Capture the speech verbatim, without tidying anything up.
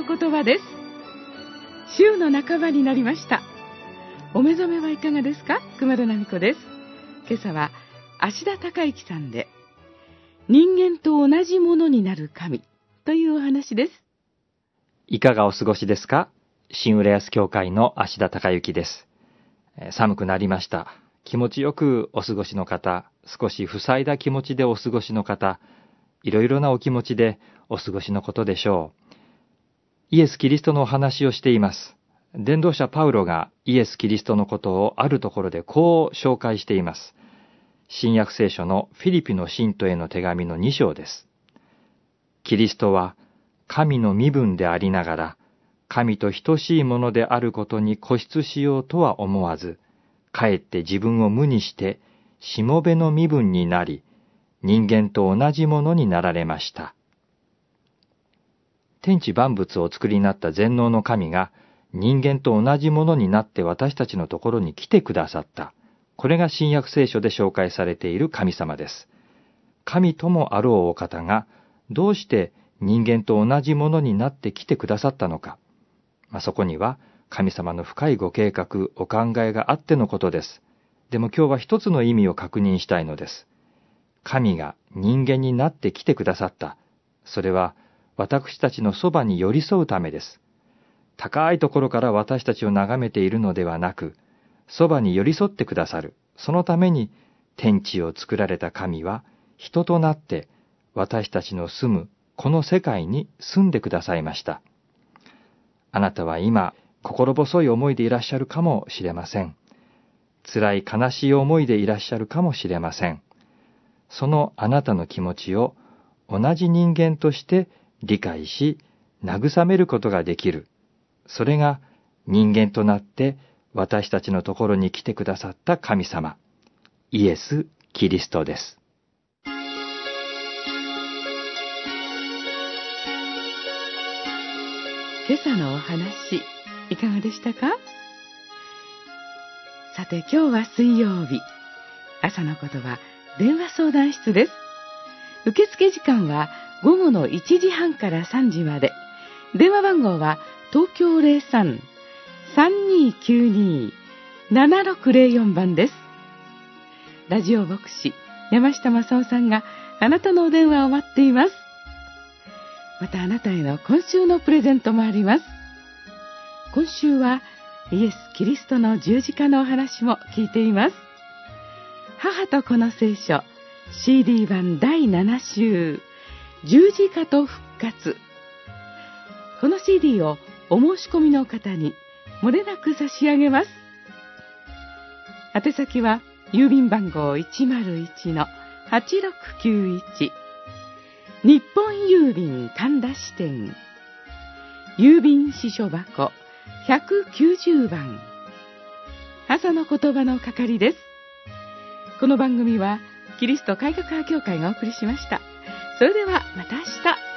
の言葉です。週の半ばになりました。お目覚めはいかがですか？熊田奈美子です。今朝は芦田孝之さんで、人間と同じものになる神というお話です。 いかがお過ごしですか？新浦安教会の芦田孝之です。寒くなりました。気持ちよくお過ごしの方、少し塞いだ気持ちでお過ごしの方、いろいろなお気持ちでお過ごしのことでしょう。イエス・キリストのお話をしています。伝道者パウロがイエス・キリストのことをあるところでこう紹介しています。新約聖書のフィリピの信徒への手紙のに章です。キリストは神の身分でありながら、神と等しいものであることに固執しようとは思わず、かえって自分を無にして、しもべの身分になり、人間と同じものになられました。天地万物を作りになった全能の神が、人間と同じものになって私たちのところに来てくださった。これが新約聖書で紹介されている神様です。神ともあろうお方が、どうして人間と同じものになって来てくださったのか。まあ、そこには神様の深いご計画、お考えがあってのことです。でも今日は一つの意味を確認したいのです。神が人間になって来てくださった。それは私たちのそばに寄り添うためです。高いところから私たちを眺めているのではなく、そばに寄り添ってくださる。そのために天地を作られた神は人となって私たちの住むこの世界に住んでくださいました。あなたは今、心細い思いでいらっしゃるかもしれません。辛い悲しい思いでいらっしゃるかもしれません。そのあなたの気持ちを同じ人間として理解し、慰めることができる。それが人間となって私たちのところに来てくださった神様、イエス・キリストです。 今朝のお話、いかがでしたか？さて、今日は水曜日。朝の言葉、電話相談室です。受付時間は午後のいちじはんからさんじまで。電話番号は東京 ゼロさん さんにーきゅうにー ななろくゼロよん 番です。ラジオ牧師山下正夫さんがあなたのお電話を待っています。またあなたへの今週のプレゼントもあります。今週はイエス・キリストの十字架のお話も聞いています。母と子の聖書 シーディー 版だいなな週、十字架と復活。この シーディー をお申し込みの方にもれなく差し上げます。宛先は郵便番号 いちまるいちのはちろくきゅういち、日本郵便神田支店、郵便支所箱ひゃくきゅうじゅうばん、朝の言葉の係です。この番組はキリスト改革派協会がお送りしました。それではまた明日。